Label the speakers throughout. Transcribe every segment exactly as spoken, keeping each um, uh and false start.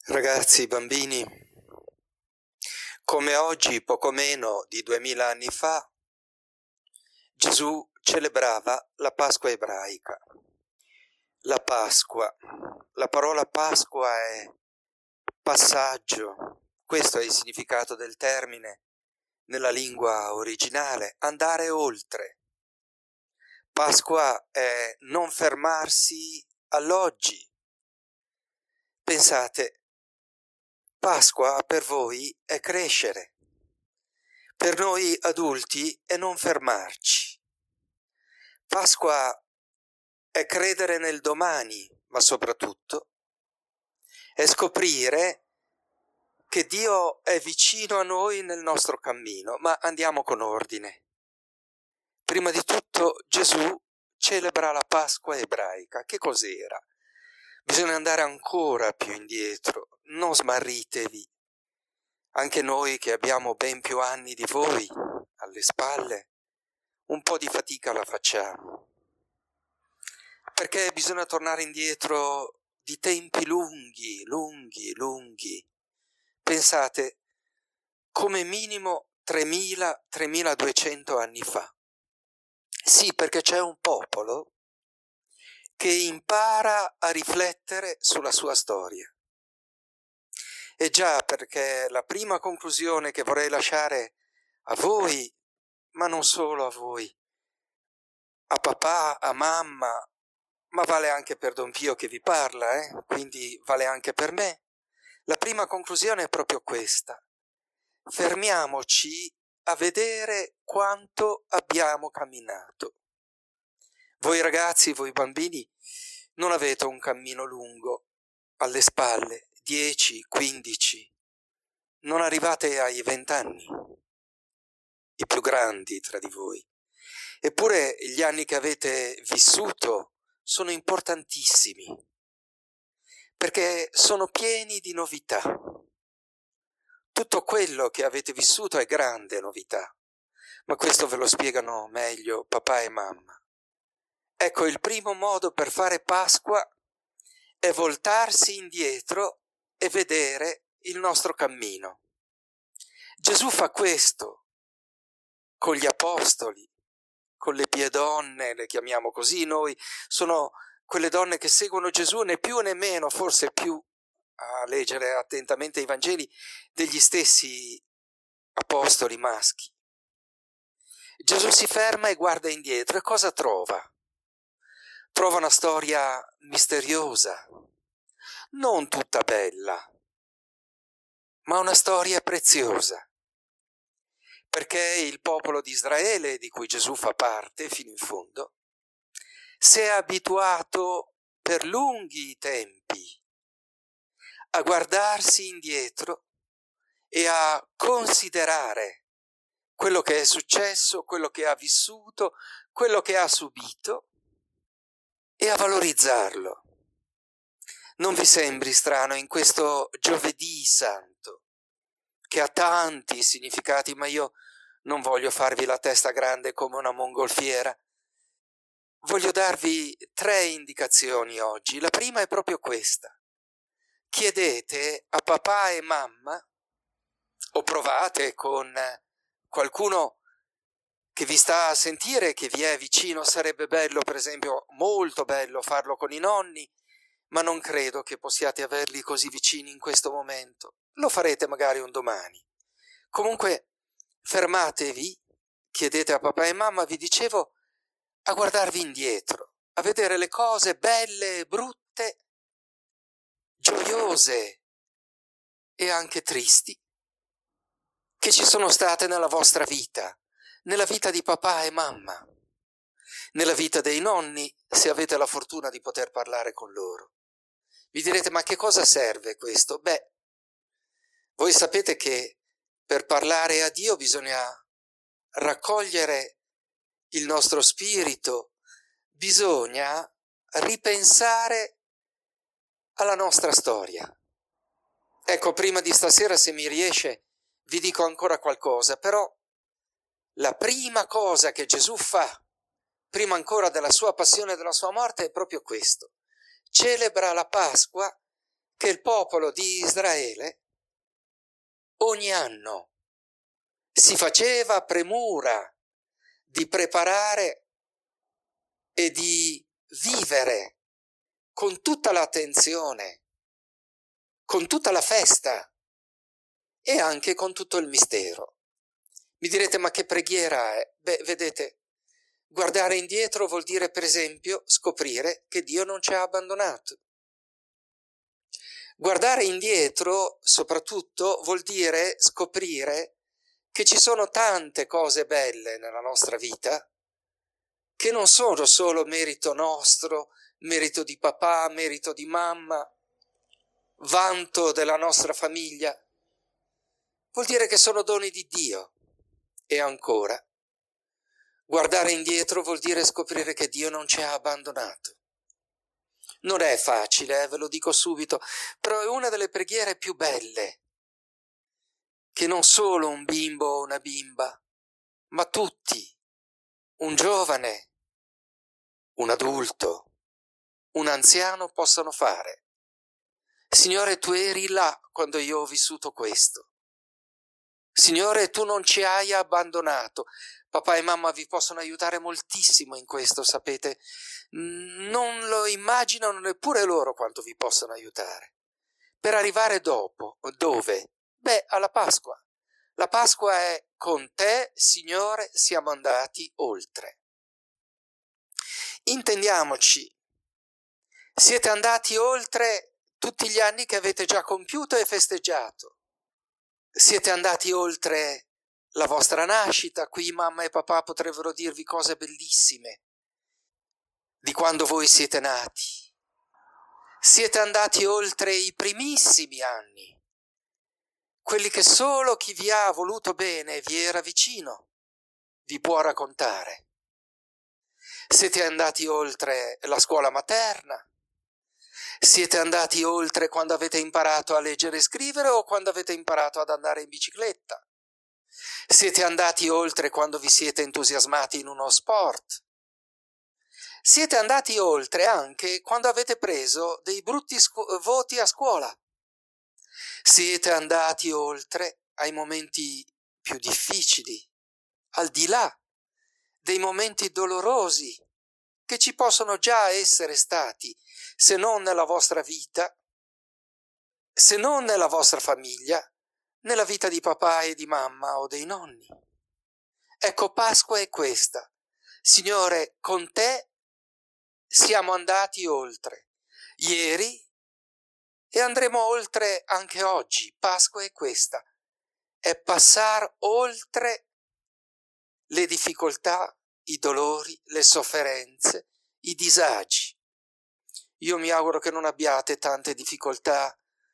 Speaker 1: Ragazzi, bambini, come oggi, poco meno di duemila anni fa, Gesù celebrava la Pasqua ebraica. La Pasqua, la parola Pasqua è passaggio, questo è il significato del termine nella lingua originale, andare oltre. Pasqua è non fermarsi all'oggi. Pensate, Pasqua per voi è crescere, per noi adulti è non fermarci. Pasqua è credere nel domani, ma soprattutto è scoprire che Dio è vicino a noi nel nostro cammino, ma andiamo con ordine. Prima di tutto Gesù celebra la Pasqua ebraica. Che cos'era? Bisogna andare ancora più indietro, non smarritevi. Anche noi che abbiamo ben più anni di voi alle spalle, un po' di fatica la facciamo. Perché bisogna tornare indietro di tempi lunghi, lunghi, lunghi. Pensate, come minimo tremila tremiladuecento anni fa. Sì, perché c'è un popolo che impara a riflettere sulla sua storia. E già, perché la prima conclusione che vorrei lasciare a voi, ma non solo a voi, a papà, a mamma, ma vale anche per Don Pio che vi parla, eh? Quindi vale anche per me. La prima conclusione è proprio questa. Fermiamoci a vedere quanto abbiamo camminato. Voi ragazzi, voi bambini, non avete un cammino lungo alle spalle, dieci, quindici, non arrivate ai vent'anni, i più grandi tra di voi. Eppure gli anni che avete vissuto sono importantissimi, perché sono pieni di novità. Tutto quello che avete vissuto è grande novità, ma questo ve lo spiegano meglio papà e mamma. Ecco, il primo modo per fare Pasqua è voltarsi indietro e vedere il nostro cammino. Gesù fa questo con gli apostoli, con le pie donne, le chiamiamo così noi, sono quelle donne che seguono Gesù né più né meno, forse più a leggere attentamente i Vangeli, degli stessi apostoli maschi. Gesù si ferma e guarda indietro e cosa trova? Trova una storia misteriosa, non tutta bella, ma una storia preziosa. Perché il popolo di Israele, di cui Gesù fa parte fino in fondo, si è abituato per lunghi tempi a guardarsi indietro e a considerare quello che è successo, quello che ha vissuto, quello che ha subito e a valorizzarlo. Non vi sembri strano in questo giovedì santo, che ha tanti significati, ma io non voglio farvi la testa grande come una mongolfiera. Voglio darvi tre indicazioni oggi. La prima è proprio questa. Chiedete a papà e mamma, o provate con qualcuno che vi sta a sentire, che vi è vicino. Sarebbe bello, per esempio, molto bello farlo con i nonni, ma non credo che possiate averli così vicini in questo momento. Lo farete magari un domani. Comunque, fermatevi, chiedete a papà e mamma, vi dicevo, a guardarvi indietro, a vedere le cose belle e brutte, gioiose e anche tristi, che ci sono state nella vostra vita, nella vita di papà e mamma, nella vita dei nonni, se avete la fortuna di poter parlare con loro. Vi direte, ma che cosa serve questo? Beh, voi sapete che per parlare a Dio bisogna raccogliere il nostro spirito, bisogna ripensare alla nostra storia. Ecco, prima di stasera, se mi riesce, vi dico ancora qualcosa, però la prima cosa che Gesù fa, prima ancora della sua passione e della sua morte, è proprio questo. Celebra la Pasqua che il popolo di Israele ogni anno si faceva premura di preparare e di vivere con tutta l'attenzione, con tutta la festa e anche con tutto il mistero. Mi direte, ma che preghiera è? Beh, vedete, guardare indietro vuol dire, per esempio, scoprire che Dio non ci ha abbandonato. Guardare indietro, soprattutto, vuol dire scoprire che ci sono tante cose belle nella nostra vita, che non sono solo merito nostro, merito di papà, merito di mamma, vanto della nostra famiglia. Vuol dire che sono doni di Dio. E ancora, guardare indietro vuol dire scoprire che Dio non ci ha abbandonato. Non è facile, eh, ve lo dico subito, però è una delle preghiere più belle, che non solo un bimbo o una bimba, ma tutti, un giovane, un adulto, un anziano possono fare. Signore, tu eri là quando io ho vissuto questo. Signore, tu non ci hai abbandonato. Papà e mamma vi possono aiutare moltissimo in questo, sapete. Non lo immaginano neppure loro quanto vi possono aiutare. Per arrivare dopo, dove? Beh, alla Pasqua. La Pasqua è: con te, Signore, siamo andati oltre. Intendiamoci, siete andati oltre tutti gli anni che avete già compiuto e festeggiato. Siete andati oltre la vostra nascita. Qui mamma e papà potrebbero dirvi cose bellissime di quando voi siete nati. Siete andati oltre i primissimi anni, quelli che solo chi vi ha voluto bene e vi era vicino vi può raccontare. Siete andati oltre la scuola materna. Siete andati oltre quando avete imparato a leggere e scrivere o quando avete imparato ad andare in bicicletta. Siete andati oltre quando vi siete entusiasmati in uno sport. Siete andati oltre anche quando avete preso dei brutti scu- voti a scuola. Siete andati oltre ai momenti più difficili, al di là dei momenti dolorosi che ci possono già essere stati, se non nella vostra vita, se non nella vostra famiglia, nella vita di papà e di mamma o dei nonni. Ecco, Pasqua è questa. Signore, con te siamo andati oltre ieri e andremo oltre anche oggi. Pasqua è questa. È passare oltre le difficoltà, i dolori, le sofferenze, i disagi. Io mi auguro che non abbiate tante difficoltà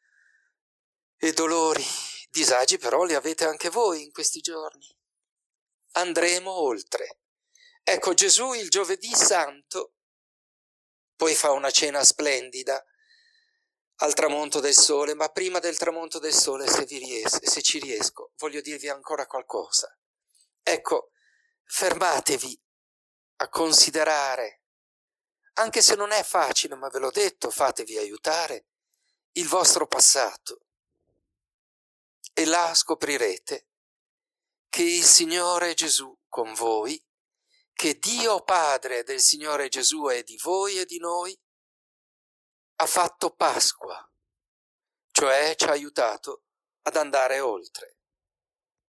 Speaker 1: e dolori. Disagi però li avete anche voi in questi giorni. Andremo oltre. Ecco, Gesù il giovedì santo poi fa una cena splendida al tramonto del sole, ma prima del tramonto del sole, se, vi ries- se ci riesco, voglio dirvi ancora qualcosa. Ecco, fermatevi a considerare, anche se non è facile, ma ve l'ho detto, fatevi aiutare, il vostro passato. E là scoprirete che il Signore Gesù con voi, che Dio Padre del Signore Gesù è di voi e di noi, ha fatto Pasqua, cioè ci ha aiutato ad andare oltre.